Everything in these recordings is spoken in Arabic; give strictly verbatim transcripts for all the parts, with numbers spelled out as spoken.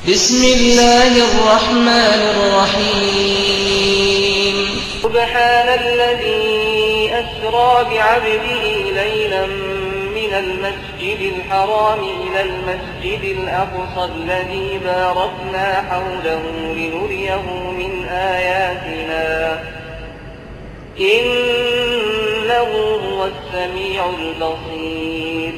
بسم الله الرحمن الرحيم سبحان الذي أسرى بعبده ليلا من المسجد الحرام إلى المسجد الأقصى الذي باركنا حوله لنريه من آياتنا إنه هو السميع البصير.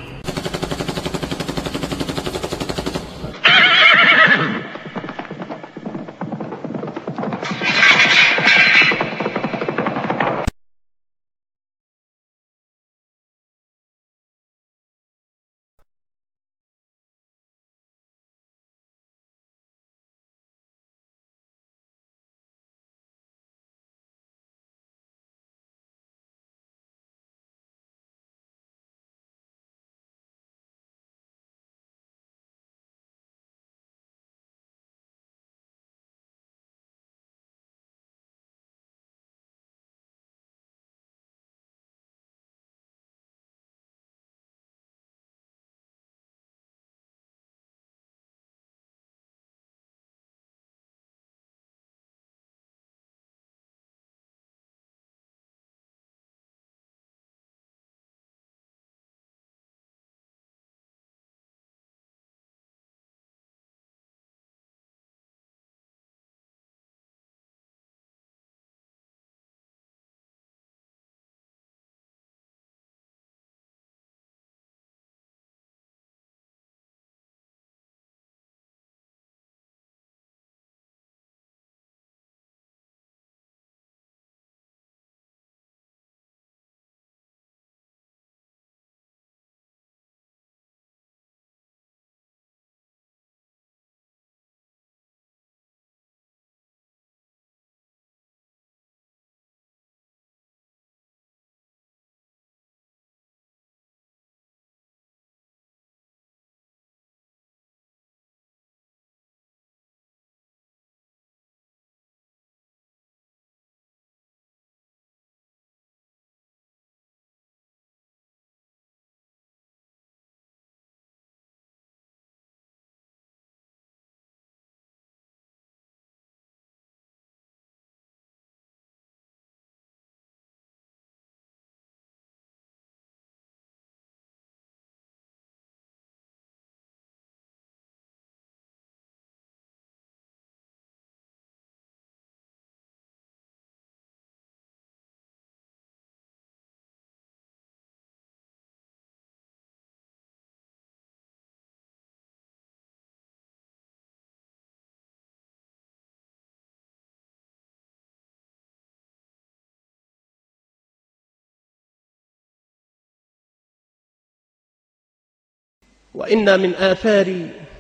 وإن من آثار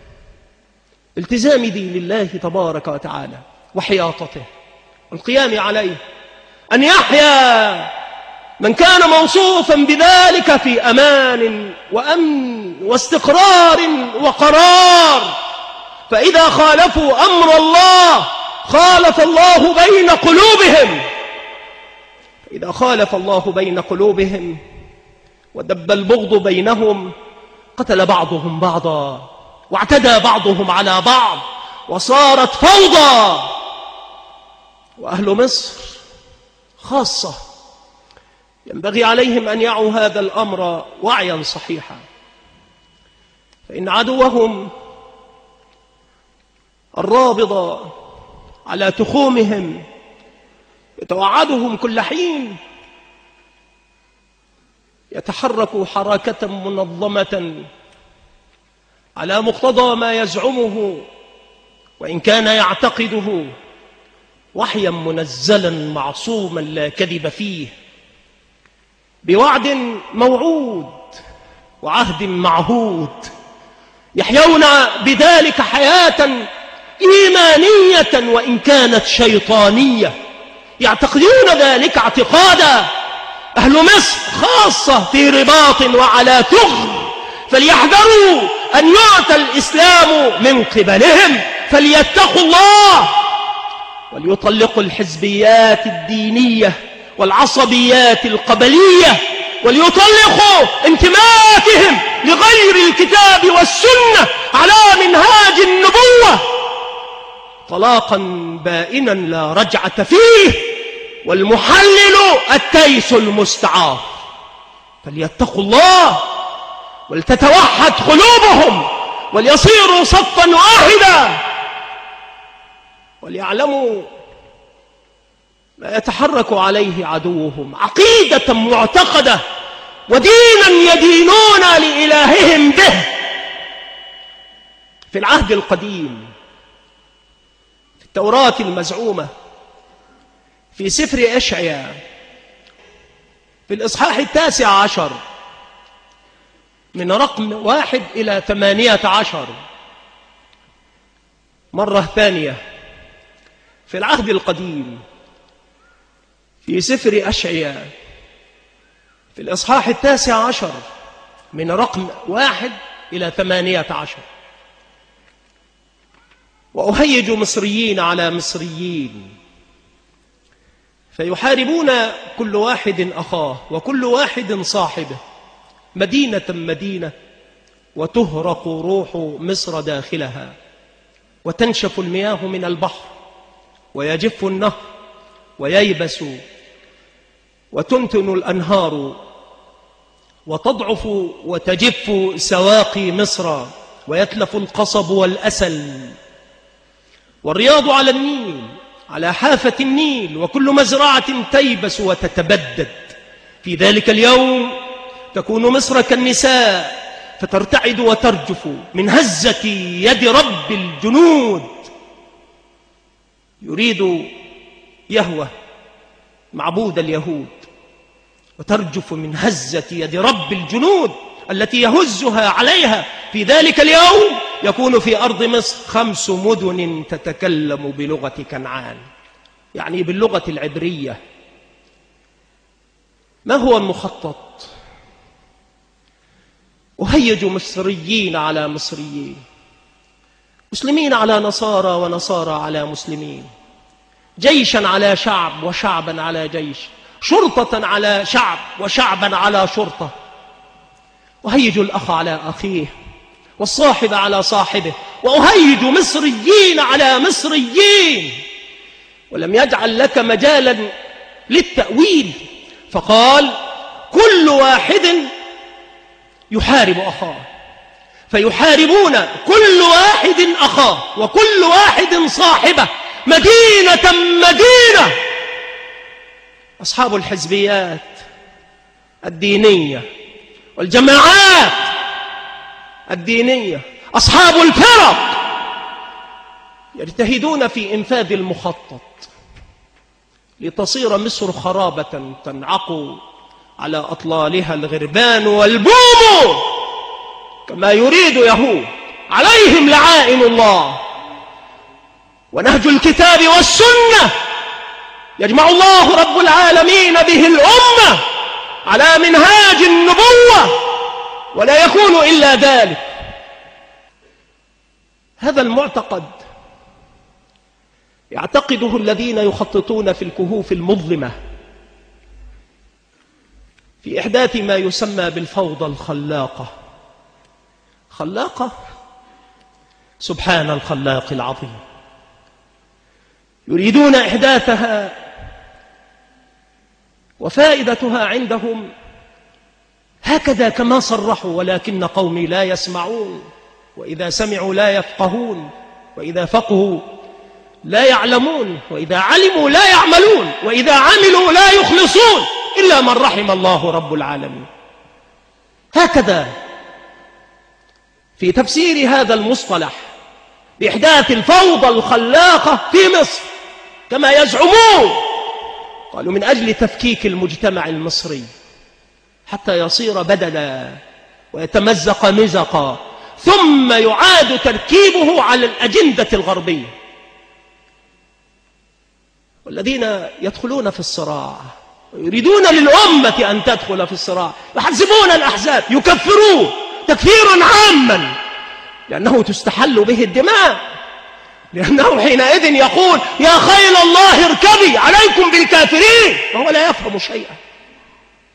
التزام دين الله تبارك وتعالى وحياطته والقيام عليه أن يحيا من كان موصوفا بذلك في أمان وأمن واستقرار وقرار، فإذا خالفوا أمر الله خالف الله بين قلوبهم فإذا خالف الله بين قلوبهم ودب البغض بينهم قتل بعضهم بعضا واعتدى بعضهم على بعض وصارت فوضى. وأهل مصر خاصة ينبغي عليهم أن يعوا هذا الأمر وعيا صحيحا، فإن عدوهم الرابض على تخومهم يتوعدهم كل حين يتحرك حركة منظمة على مقتضى ما يزعمه وإن كان يعتقده وحيا منزلا معصوما لا كذب فيه، بوعد موعود وعهد معهود، يحيون بذلك حياة إيمانية وإن كانت شيطانية، يعتقدون ذلك اعتقادا. أهل مصر خاصة في رباط وعلى تغر، فليحذروا أن يعطى الإسلام من قبلهم، فليتقوا الله وليطلقوا الحزبيات الدينية والعصبيات القبلية، وليطلقوا انتماءاتهم لغير الكتاب والسنة على منهاج النبوة طلاقا بائنا لا رجعة فيه، والمحلل التيس المستعار. فليتقوا الله ولتتوحد قلوبهم وليصيروا صفا واحدا، وليعلموا ما يتحرك عليه عدوهم، عقيدة معتقدة ودينا يدينون لإلههم به. في العهد القديم في التوراة المزعومة في سفر أشعياء في الإصحاح التاسع عشر من رقم واحد إلى ثمانية عشر، مرة ثانية في العهد القديم في سفر أشعياء في الإصحاح التاسع عشر من رقم واحد إلى ثمانية عشر: وأهيج مصريين على مصريين فيحاربون كل واحد أخاه وكل واحد صاحبه، مدينة مدينة، وتهرق روح مصر داخلها، وتنشف المياه من البحر، ويجف النهر وييبس، وتنتن الأنهار، وتضعف وتجف سواقي مصر، ويتلف القصب والأسل، والرياض على النيل على حافة النيل، وكل مزرعة تيبس وتتبدد. في ذلك اليوم تكون مصر كالنساء فترتعد وترجف من هزة يد رب الجنود. يريد يهوه معبود اليهود، وترجف من هزة يد رب الجنود التي يهزها عليها. في ذلك اليوم يكون في أرض مصر خمس مدن تتكلم بلغة كنعان، يعني باللغة العبرية. ما هو المخطط؟ أهيج مصريين على مصريين، مسلمين على نصارى ونصارى على مسلمين، جيشا على شعب وشعبا على جيش، شرطة على شعب وشعبا على شرطة. أهيج الأخ على أخيه والصاحب على صاحبه، وأهيج مصريين على مصريين. ولم يجعل لك مجالا للتأويل، فقال كل واحد يحارب أخاه، فيحاربون كل واحد أخاه وكل واحد صاحبه، مدينة مدينة. أصحاب الحزبيات الدينية والجماعات الدينية، أصحاب الفرق، يجتهدون في إنفاذ المخطط لتصير مصر خرابة تنعق على أطلالها الغربان والبوم كما يريد يهود، عليهم لعائن الله. ونهج الكتاب والسنة يجمع الله رب العالمين به الأمة على منهاج النبوة، ولا يكون إلا ذلك. هذا المعتقد يعتقده الذين يخططون في الكهوف المظلمة في إحداث ما يسمى بالفوضى الخلاقة. خلاقة، سبحان الخلاق العظيم. يريدون إحداثها، وفائدتها عندهم هكذا كما صرحوا، ولكن قومي لا يسمعون، وإذا سمعوا لا يفقهون، وإذا فقهوا لا يعلمون، وإذا علموا لا يعملون، وإذا عملوا لا يخلصون إلا من رحم الله رب العالمين. هكذا في تفسير هذا المصطلح بإحداث الفوضى الخلاقة في مصر كما يزعمون، قالوا من أجل تفكيك المجتمع المصري حتى يصير بدلا ويتمزق مزقا، ثم يعاد تركيبه على الأجندة الغربية. والذين يدخلون في الصراع ويريدون للأمة أن تدخل في الصراع يحزبون الأحزاب، يكفرون تكفيرا عاما، لأنه تستحل به الدماء، لأنه حينئذ يقول يا خيل الله اركبي عليكم بالكافرين، وهو لا يفهم شيئا،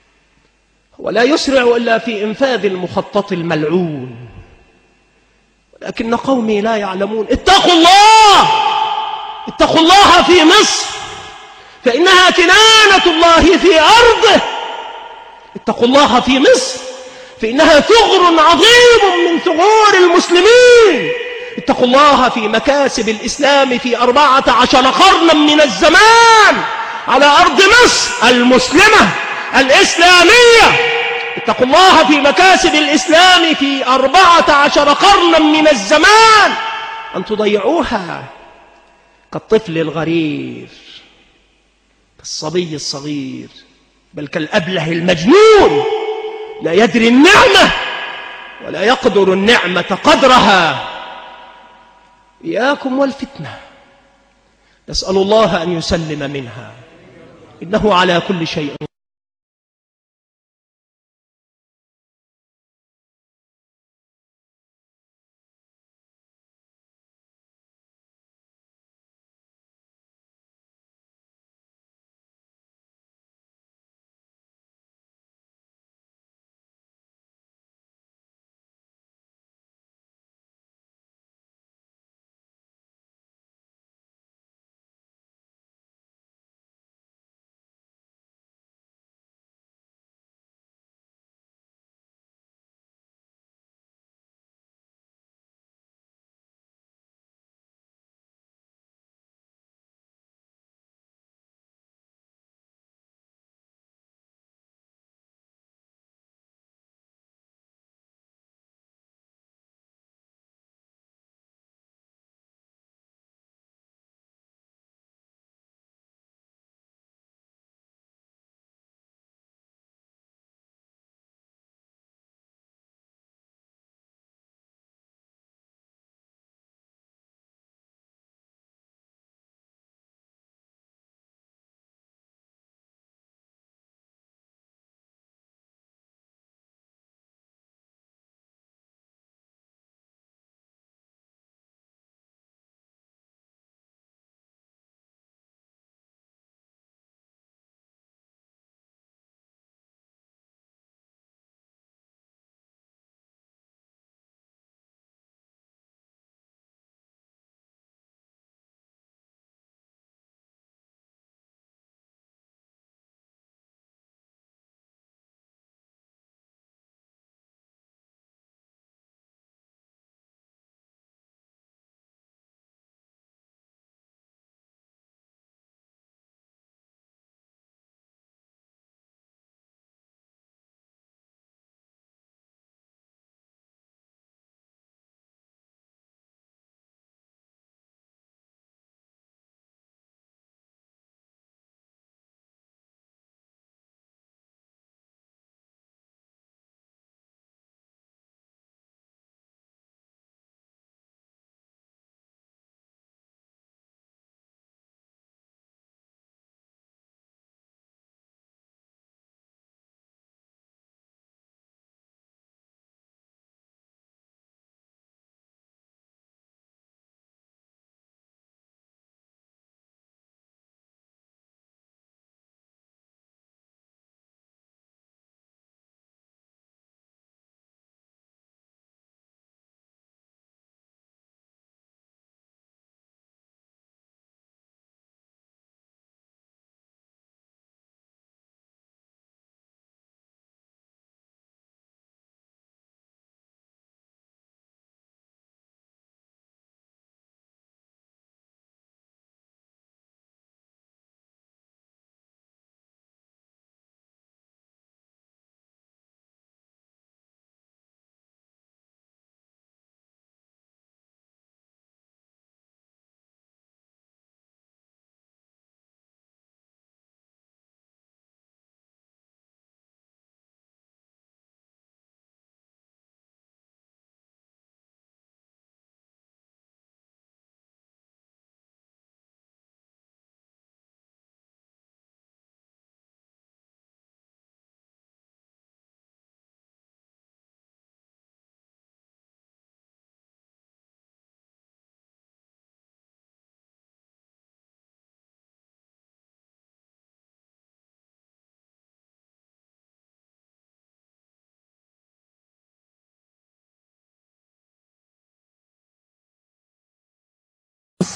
ولا يسرع إلا في إنفاذ المخطط الملعون. لكن قومي لا يعلمون. اتقوا الله، اتقوا الله في مصر فإنها كنانة الله في أرضه. اتقوا الله في مصر فإنها ثغر عظيم من ثغور المسلمين. اتقوا الله في مكاسب الإسلام في أربعة عشر قرنا من الزمان على أرض مصر المسلمة الإسلامية. اتقوا الله في مكاسب الإسلام في أربعة عشر قرنا من الزمان، أن تضيعوها كالطفل الغرير، كالصبي الصغير، بل كالأبله المجنون لا يدري النعمة ولا يقدر النعمة قدرها. إياكم والفتنة، نسأل الله أن يسلم منها، إنه على كل شيء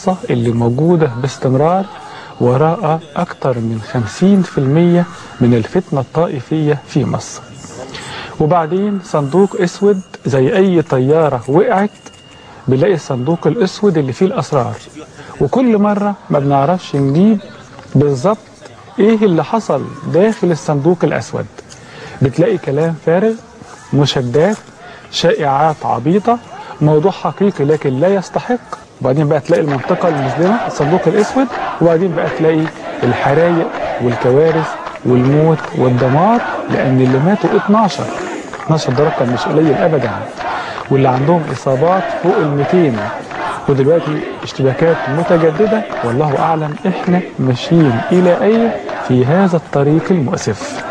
الخاصة اللي موجودة باستمرار وراء أكثر من خمسين بالمئة من الفتنة الطائفية في مصر. وبعدين صندوق أسود زي أي طيارة وقعت بنلاقي الصندوق الأسود اللي فيه الأسرار، وكل مرة ما بنعرفش نجيب بالظبط إيه اللي حصل داخل الصندوق الأسود. بتلاقي كلام فارغ، مشادات، شائعات عبيطة، موضوع حقيقي لكن لا يستحق. وبعدين بقى تلاقي المنطقة المظلمة الصندوق الأسود، وبعدين بقى تلاقي الحرايق والكوارث والموت والدمار، لأن اللي ماتوا اتناشر اتناشر ده رقم مش قليل أبدا، واللي عندهم إصابات فوق المئتين، ودلوقتي اشتباكات متجددة. والله أعلم إحنا ماشيين إلى أين في هذا الطريق المؤسف.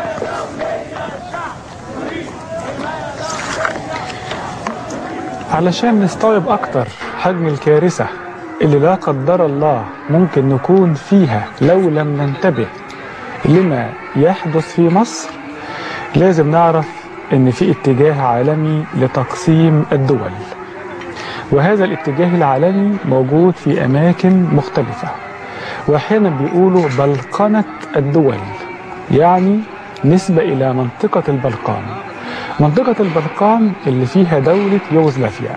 علشان نستوعب أكتر حجم الكارثة اللي لا قدر الله ممكن نكون فيها لو لم ننتبه لما يحدث في مصر، لازم نعرف إن في اتجاه عالمي لتقسيم الدول، وهذا الاتجاه العالمي موجود في أماكن مختلفة، وأحيانا بيقولوا بلقنة الدول، يعني نسبة إلى منطقة البلقان. منطقة البلقان اللي فيها دولة يوغوسلافيا.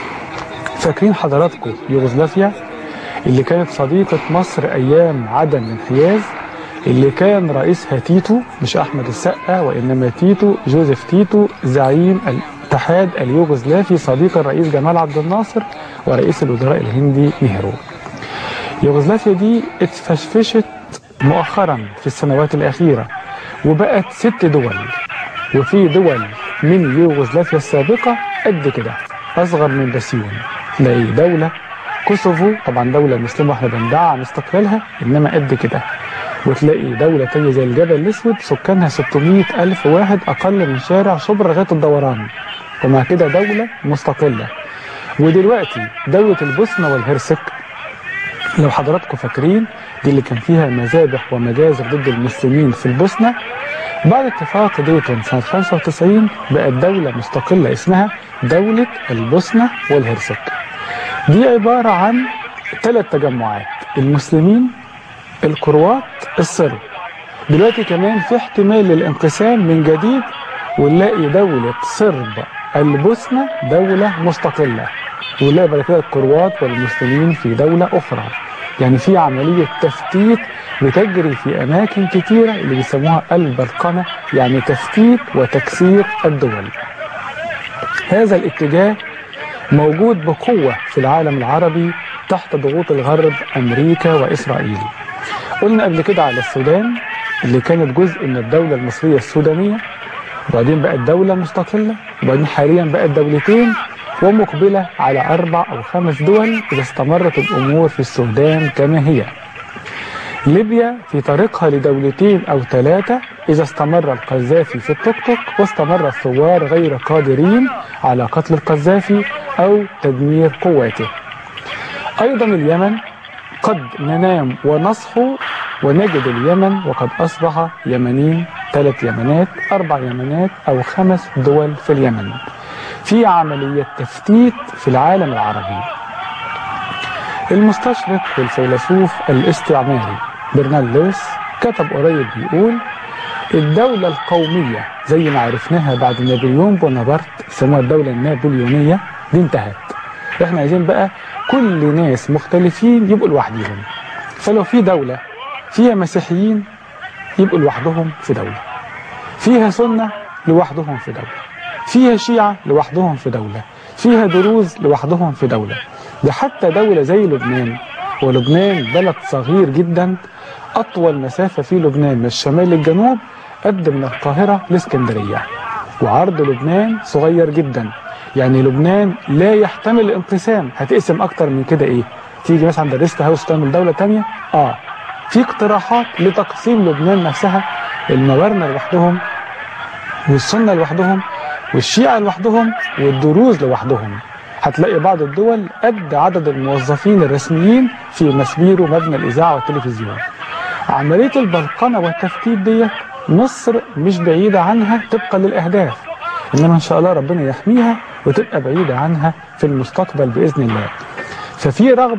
فاكرين حضراتكم يوغوسلافيا اللي كانت صديقة مصر أيام عدم الانحياز، اللي كان رئيسها تيتو، مش أحمد السقا وإنما تيتو، جوزيف تيتو، زعيم الاتحاد اليوغوسلافي، صديق الرئيس جمال عبد الناصر ورئيس الوزراء الهندي نهرو. يوغوسلافيا دي اتفشفشت مؤخرا في السنوات الأخيرة وبقت ست دول، وفي دول من يوغوسلافيا السابقة قد كده أصغر من بسيون. تلاقي دولة كوسوفو، طبعا دولة مسلمة واحنا بندعم استقلالها، إنما قد كده. وتلاقي دولة تانية زي الجبل الأسود سكانها ستمائة ألف واحد، أقل من شارع شبرا لغاية الدوران، ومع كده دولة مستقلة. ودلوقتي دولة البوسنة والهرسك، لو حضراتكم فاكرين، دي اللي كان فيها مذابح ومجازر ضد المسلمين في البوسنة، بعد اتفاق ديتون سنة خمسة وتسعين بقت دولة مستقلة اسمها دولة البوسنة والهرسك. دي عبارة عن ثلاث تجمعات: المسلمين، الكروات، الصرب. دلوقتي كمان في احتمال للانقسام من جديد، ونلاقي دولة صرب البوسنة دولة مستقلة، ونلاقي بعد كده الكروات والمسلمين في دولة أخرى. يعني في عملية تفتيت بتجري في أماكن كتيرة اللي بيسموها البلقنة، يعني تفتيت وتكسير الدول. هذا الاتجاه موجود بقوة في العالم العربي تحت ضغوط الغرب، أمريكا وإسرائيل. قلنا قبل كده على السودان اللي كانت جزء من الدولة المصرية السودانية، وبعدين بقت دولة مستقلة، وبعدين حاليا بقت دولتين، ومقبلة على أربع أو خمس دول إذا استمرت الأمور في السودان كما هي. ليبيا في طريقها لدولتين أو ثلاثة إذا استمر القذافي في التوك توك واستمر الثوار غير قادرين على قتل القذافي أو تدمير قواته. أيضا اليمن قد ننام ونصحو ونجد اليمن وقد أصبح يمنين، ثلاث يمنات، أربع يمنات أو خمس دول في اليمن. في عملية تفتيت في العالم العربي. المستشرق والفيلسوف الاستعماري برنارد لويس كتب قريب بيقول: الدولة القومية زي ما عرفناها بعد نابليون بونابرت، سموها الدولة النابليونية، دي انتهت. احنا عايزين بقى كل ناس مختلفين يبقوا لوحدهم. فلو في دولة فيها مسيحيين يبقوا لوحدهم في دولة، فيها سنة لوحدهم في دولة، فيها شيعة لوحدهم في دولة، فيها دروز لوحدهم في دولة. ده حتى دولة زي لبنان، ولبنان بلد صغير جدا، أطول مسافة في لبنان من الشمال للجنوب قد من القاهرة لإسكندرية، وعرض لبنان صغير جدا. يعني لبنان لا يحتمل الانقسام. هتقسم أكتر من كده إيه؟ تيجي مثلا عند الريست هاوس تعمل دولة تانية؟ آه في اقتراحات لتقسيم لبنان نفسها، الموارنة لوحدهم، والسنة لوحدهم، والشيعة لوحدهم، والدروز لوحدهم. هتلاقي بعض الدول قد عدد الموظفين الرسميين في مسبير ومبنى الإذاعة والتلفزيون. عملية البلقنة والتفتيت دي مصر مش بعيدة عنها طبقا للأهداف، إنما إن شاء الله ربنا يحميها وتبقى بعيدة عنها في المستقبل بإذن الله. ففي رغبة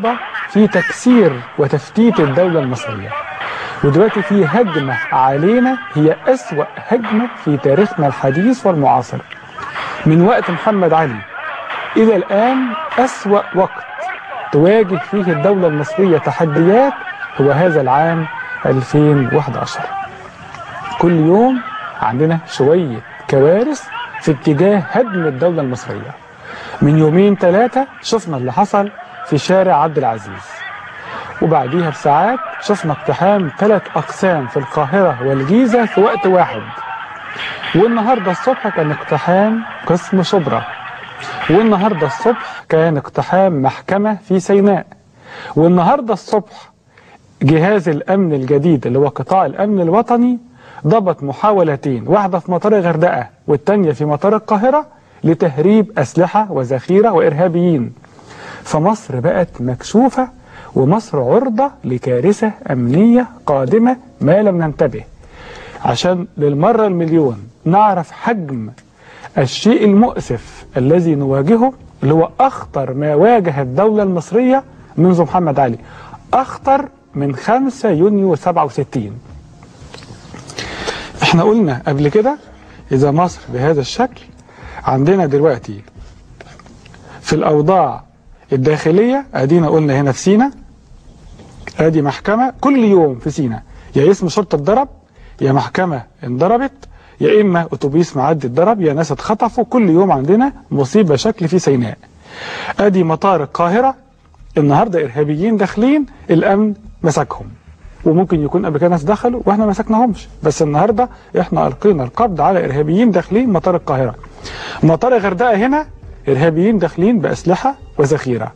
في تكسير وتفتيت الدولة المصرية. ودلوقتي في هجمة علينا هي أسوأ هجمة في تاريخنا الحديث والمعاصر. من وقت محمد علي إلى الآن أسوأ وقت تواجه فيه الدولة المصرية تحديات هو هذا العام ألفين وأحد عشر. كل يوم عندنا شوية كوارث في اتجاه هدم الدولة المصرية. من يومين ثلاثة شفنا اللي حصل في شارع عبد العزيز، وبعديها بساعات شفنا اقتحام ثلاث أقسام في القاهرة والجيزة في وقت واحد. والنهاردة الصبح كان اقتحام قسم شبرا، والنهاردة الصبح كان اقتحام محكمة في سيناء، والنهاردة الصبح جهاز الأمن الجديد اللي هو قطاع الأمن الوطني ضبط محاولتين، واحدة في مطار الغردقة والتانية في مطار القاهرة، لتهريب أسلحة وذخيرة وإرهابيين. فمصر بقت مكشوفة، ومصر عرضة لكارثة أمنية قادمة ما لم ننتبه. عشان للمرة المليون نعرف حجم الشيء المؤسف الذي نواجهه، اللي هو أخطر ما واجه الدولة المصرية منذ محمد علي، أخطر من خمسة يونيو سبعة وستين. احنا قلنا قبل كده إذا مصر بهذا الشكل، عندنا دلوقتي في الأوضاع الداخلية، أدينا قلنا هنا في سينا ادي محكمة كل يوم في سينا، يا اسم شرطة اتضرب، يا محكمة انضربت، يا اما اتوبيس معدي اتضرب، يا ناس اتخطفوا. كل يوم عندنا مصيبة شكل في سيناء. ادي مطار القاهرة النهاردة ارهابيين داخلين، الامن مسكهم، وممكن يكون قبل كده ناس دخلوا واحنا ما مسكناهمش، بس النهاردة احنا القينا القبض على ارهابيين داخلين مطار القاهرة. مطار الغردقة هنا ارهابيين داخلين باسلحة وذخيرة.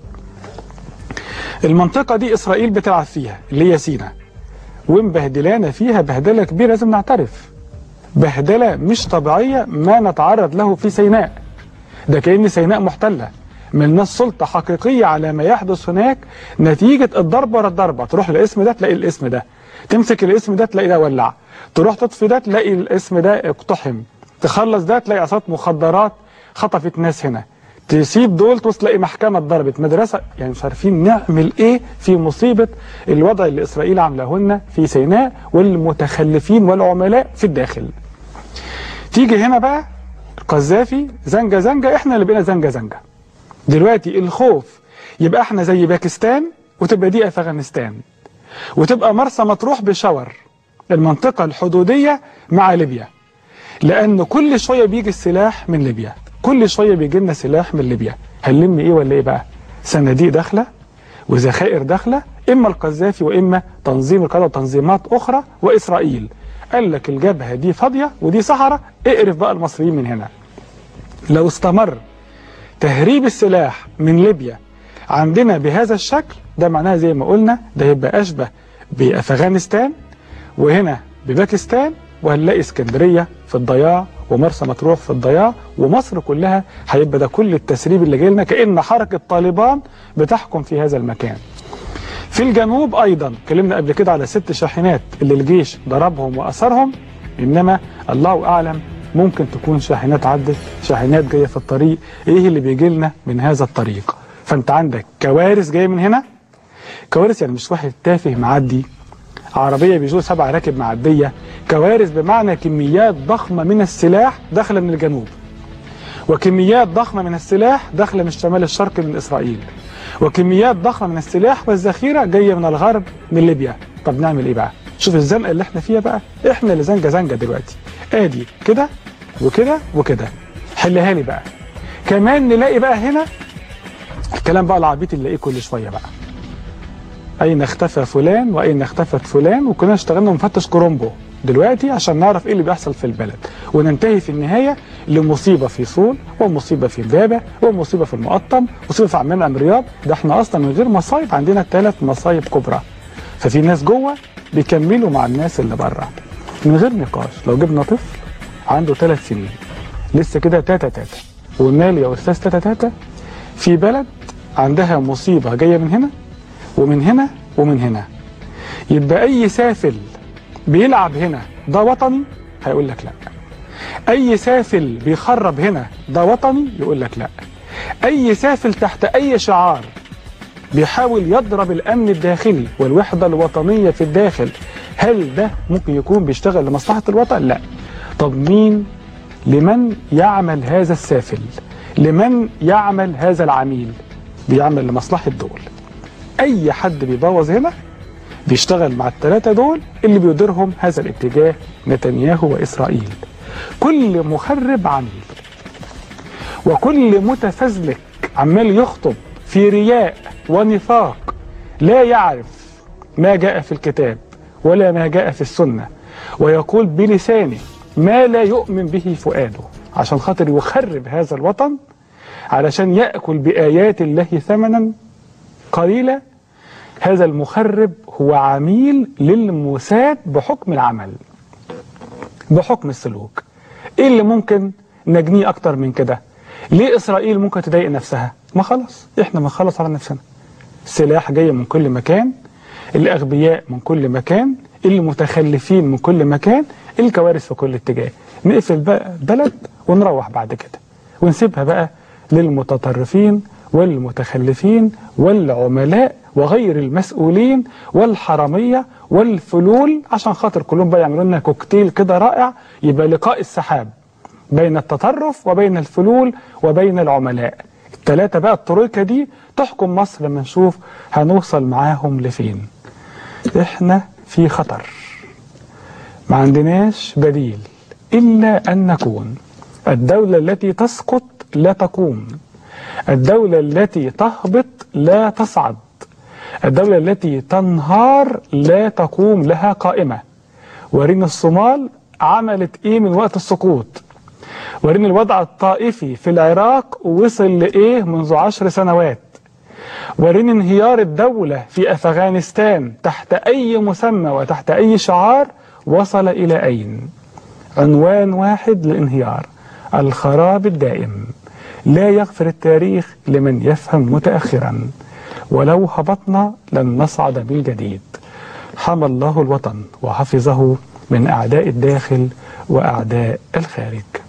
المنطقة دي إسرائيل بتلعب فيها اللي هي سينا، ومبهدلانا فيها بهدلة كبيرة، لازم نعترف بهدلة مش طبيعية ما نتعرض له في سيناء. ده كأن سيناء محتلة، ملناش سلطة حقيقية على ما يحدث هناك نتيجة الضربة ورا الضربة. تروح الاسم ده تلاقي الاسم ده، تمسك الاسم ده تلاقي ده ولع، تروح تطفي ده تلاقي الاسم ده اقتحم، تخلص ده تلاقي عصابات مخدرات خطفت ناس هنا، تسيب دول تلاقي محكمة ضربت مدرسة. يعني مش عارفين نعمل ايه في مصيبة الوضع اللي إسرائيل عامله لنا في سيناء، والمتخلفين والعملاء في الداخل. تيجي هنا بقى القذافي زنجة زنجة، احنا اللي بقينا زنجة زنجة دلوقتي. الخوف يبقى احنا زي باكستان، وتبقى دي أفغانستان، وتبقى مرسى مطروح بشاور المنطقة الحدودية مع ليبيا، لأن كل شوية بيجي السلاح من ليبيا، كل شوية بيجي لنا سلاح من ليبيا. هنلم ايه ولا ايه بقى؟ صناديق داخلة وذخائر داخلة، اما القذافي واما تنظيم القاعدة وتنظيمات اخرى واسرائيل. قال لك الجبهة دي فاضية ودي صحراء، اقرف بقى المصريين من هنا. لو استمر تهريب السلاح من ليبيا عندنا بهذا الشكل، ده معناها زي ما قلنا ده يبقى اشبه بافغانستان، وهنا بباكستان، وهنلاقي اسكندرية في الضياع، ومرسى مطروح في الضياع، ومصر كلها هيبقى ده كل التسريب اللي جاي لنا، كأن حركة طالبان بتحكم في هذا المكان. في الجنوب أيضا اتكلمنا قبل كده على ست شاحنات اللي الجيش ضربهم وأسرهم، إنما الله أعلم ممكن تكون شاحنات عدت، شاحنات جاية في الطريق. إيه اللي بيجي لنا من هذا الطريق؟ فأنت عندك كوارث جاية من هنا، كوارث يعني مش واحد تافه معدي، عربية بيجو سبعة راكب معدية، كوارث بمعنى كميات ضخمة من السلاح داخلة من الجنوب، وكميات ضخمة من السلاح داخلة من الشمال الشرقي من إسرائيل، وكميات ضخمة من السلاح والذخيرة جاية من الغرب من ليبيا. طب نعمل إيه بقى؟ شوف الزنقة اللي احنا فيها بقى، احنا اللي زنجة زنجة دلوقتي. آدي كده وكده وكده، حلها لي بقى. كمان نلاقي بقى هنا الكلام بقى العبيط اللي نلاقيه كل شوية بقى، أين اختفى فلان وأين اختفت فلان، وكنا اشتغلنا مفتش كرومبو دلوقتي عشان نعرف ايه اللي بيحصل في البلد، وننتهي في النهاية لمصيبة في صول، ومصيبة في امبابة، ومصيبة في المقطم، مصيبة في عمان أم رياض. ده احنا أصلا من غير مصايب عندنا ثلاث مصايب كبرى، ففي ناس جوه بيكملوا مع الناس اللي بره من غير نقاش. لو جبنا طفل عنده ثلاث سنين لسه كده تاتا تاتا، وقلنا له يا أستاذ تاتا تاتا في بلد عندها مصيبة جاية من هنا ومن هنا ومن هنا، يبقى أي سافل بيلعب هنا ده وطني؟ هيقول لك لا. أي سافل بيخرب هنا ده وطني؟ يقول لك لا. أي سافل تحت أي شعار بيحاول يضرب الأمن الداخلي والوحدة الوطنية في الداخل، هل ده ممكن يكون بيشتغل لمصلحة الوطن؟ لا. طب مين، لمن يعمل هذا السافل؟ لمن يعمل هذا العميل؟ بيعمل لمصلحة دول. أي حد بيبوظ هنا بيشتغل مع الثلاثة دول اللي بيديرهم هذا الاتجاه، نتنياهو وإسرائيل. كل مخرب عميل، وكل متفزلك عمال يخطب في رياء ونفاق، لا يعرف ما جاء في الكتاب ولا ما جاء في السنة، ويقول بلسانه ما لا يؤمن به فؤاده عشان خاطر يخرب هذا الوطن، علشان يأكل بآيات الله ثمنا قليلا. هذا المخرب هو عميل للموساد بحكم العمل، بحكم السلوك. ايه اللي ممكن نجنيه اكتر من كده؟ ليه اسرائيل ممكن تضايق نفسها؟ ما خلاص احنا ما خلص على نفسنا. السلاح جاي من كل مكان، الاغبياء من كل مكان، المتخلفين من كل مكان، الكوارث في كل اتجاه. نقفل بقى بلد ونروح بعد كده ونسيبها بقى للمتطرفين والمتخلفين والعملاء وغير المسؤولين والحرامية والفلول، عشان خاطر كلهم بقى يعملوا لنا كوكتيل كده رائع، يبقى لقاء السحاب بين التطرف وبين الفلول وبين العملاء. الثلاثة بقى الترويكا دي تحكم مصر لما نشوف هنوصل معاهم لفين. احنا في خطر، ما عندناش بديل إلا أن نكون الدولة التي تسقط لا تقوم، الدولة التي تهبط لا تصعد، الدولة التي تنهار لا تقوم لها قائمة. ورينا الصومال عملت ايه من وقت السقوط، ورينا الوضع الطائفي في العراق وصل لايه منذ عشر سنوات، ورينا انهيار الدولة في أفغانستان تحت أي مسمى وتحت أي شعار وصل إلى أين. عنوان واحد للانهيار: الخراب الدائم. لا يغفر التاريخ لمن يفهم متأخرا، ولو هبطنا لن نصعد بالجديد. حمى الله الوطن وحفظه من أعداء الداخل وأعداء الخارج.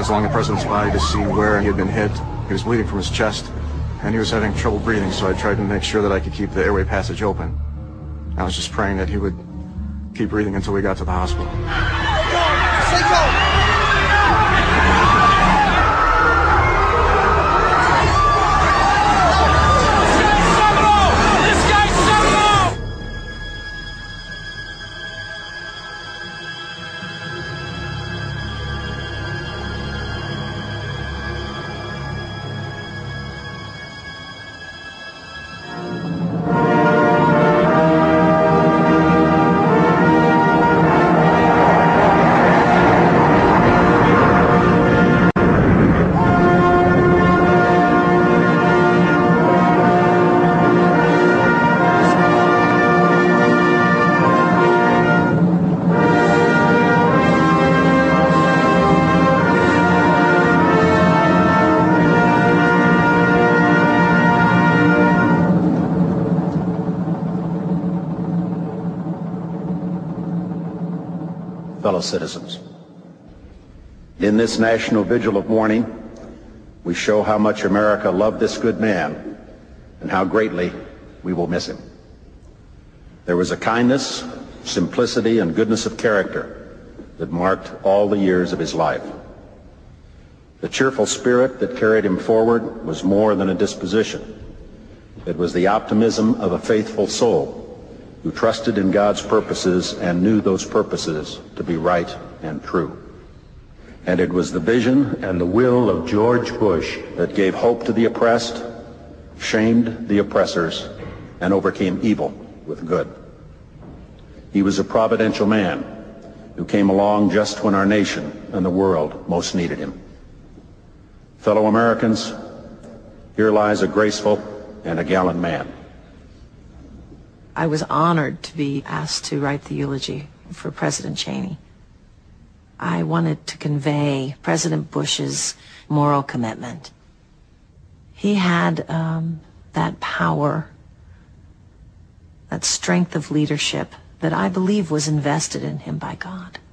hands along the president's body to see where he had been hit. He was bleeding from his chest, and he was having trouble breathing, so I tried to make sure that I could keep the airway passage open. I was just praying that he would keep breathing until we got to the hospital. Fellow citizens, in this national vigil of mourning, we show how much America loved this good man and how greatly we will miss him. There was a kindness, simplicity, and goodness of character that marked all the years of his life. The cheerful spirit that carried him forward was more than a disposition. It was the optimism of a faithful soul who trusted in God's purposes and knew those purposes to be right and true. And it was the vision and the will of George Bush that gave hope to the oppressed, shamed the oppressors, and overcame evil with good. He was a providential man who came along just when our nation and the world most needed him. Fellow Americans, here lies a graceful and a gallant man. I was honored to be asked to write the eulogy for President Cheney. I wanted to convey President Bush's moral commitment. He had um, that power, that strength of leadership that I believe was invested in him by God.